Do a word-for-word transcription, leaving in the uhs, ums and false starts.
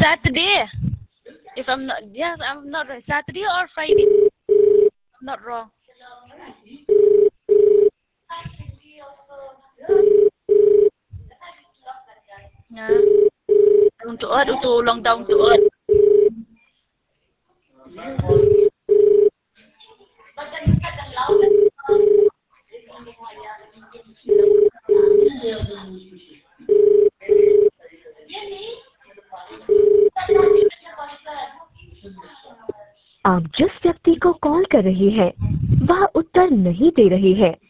Saturday. If I'm not, yes, I'm not right. Saturday or Friday. I'm not wrong. Nga. Ang tuod, utulong daw ang tuod. आप जिस व्यक्ति को call कर रही हैं वह उत्तर नहीं दे रही है।